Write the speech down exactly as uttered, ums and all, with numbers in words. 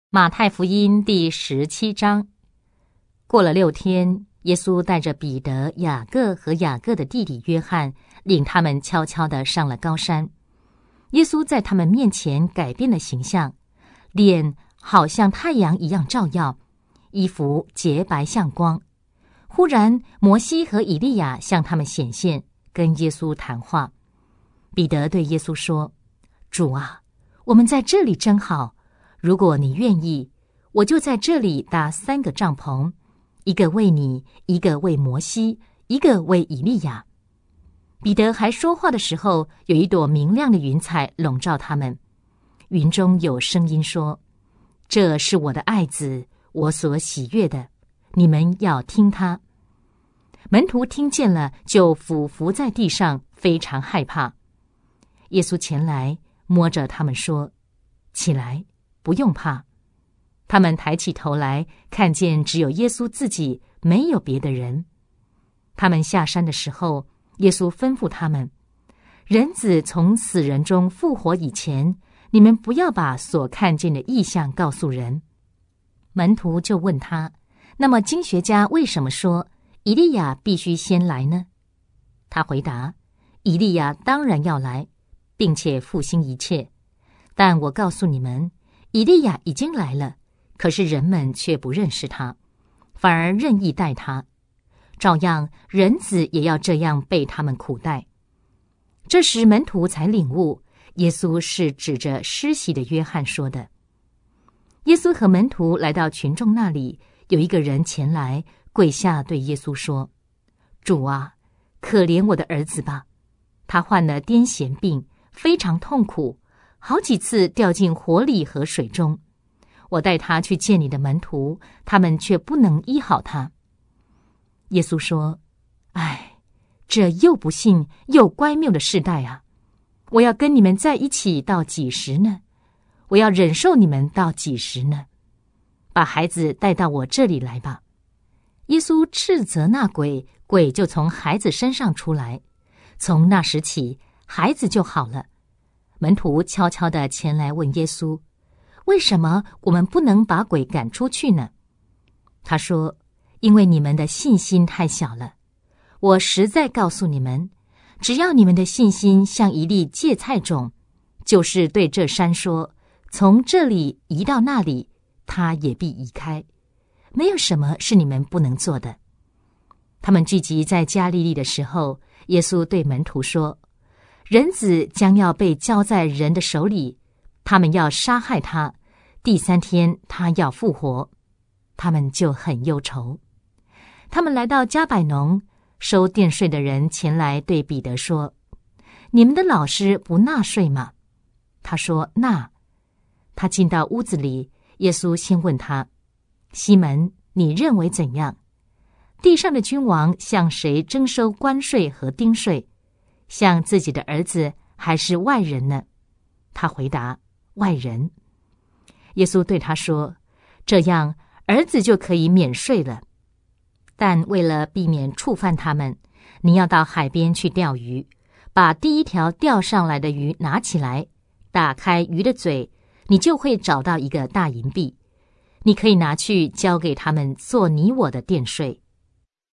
马太福音第十七章。过了六天，耶稣带着彼得、雅各和雅各的弟弟约翰，领他们悄悄地上了高山。耶稣在他们面前改变了形象，脸好像太阳一样照耀，衣服洁白像光。忽然，摩西和以利亚向他们显现，跟耶稣谈话。彼得对耶稣说：“主啊，我们在这里真好。如果你愿意，我就在这里搭三个帐篷，一个为你，一个为摩西，一个为以利亚。”彼得还说话的时候，有一朵明亮的云彩笼罩他们。云中有声音说：“这是我的爱子，我所喜悦的，你们要听他。”门徒听见了，就俯伏在地上，非常害怕。耶稣前来，摸着他们说：“起来，不用怕。”他们抬起头来，看见只有耶稣自己，没有别的人。他们下山的时候，耶稣吩咐他们：“人子从死人中复活以前，你们不要把所看见的异象告诉人。”门徒就问他：“那么经学家为什么说以利亚必须先来呢？”他回答：“以利亚当然要来，并且复兴一切。但我告诉你们，以利亚已经来了，可是人们却不认识他，反而任意待他。照样，人子也要这样被他们苦待。”这时门徒才领悟，耶稣是指着施洗的约翰说的。耶稣和门徒来到群众那里，有一个人前来跪下对耶稣说：“主啊，可怜我的儿子吧，他患了癫痫病，非常痛苦，好几次掉进火里和水中。我带他去见你的门徒，他们却不能医好他。”耶稣说：“唉，这又不幸又乖谬的世代啊！我要跟你们在一起到几时呢？我要忍受你们到几时呢？把孩子带到我这里来吧。”耶稣斥责那鬼，鬼就从孩子身上出来。从那时起，孩子就好了。门徒悄悄地前来问耶稣：“为什么我们不能把鬼赶出去呢？”他说：“因为你们的信心太小了。我实在告诉你们，只要你们的信心像一粒芥菜种，就是对这山说，从这里移到那里，它也必移开。没有什么是你们不能做的。”他们聚集在加利利的时候，耶稣对门徒说：“人子将要被交在人的手里，他们要杀害他，第三天他要复活。”他们就很忧愁。他们来到加百农，收殿税的人前来对彼得说：“你们的老师不纳税吗？”他说：“纳。”他进到屋子里，耶稣先问他：“西门，你认为怎样？地上的君王向谁征收关税和丁税？向自己的儿子还是外人呢？”他回答：“外人。”耶稣对他说：“这样，儿子就可以免税了。但为了避免触犯他们，你要到海边去钓鱼，把第一条钓上来的鱼拿起来，打开鱼的嘴，你就会找到一个大银币。你可以拿去交给他们做你我的殿税。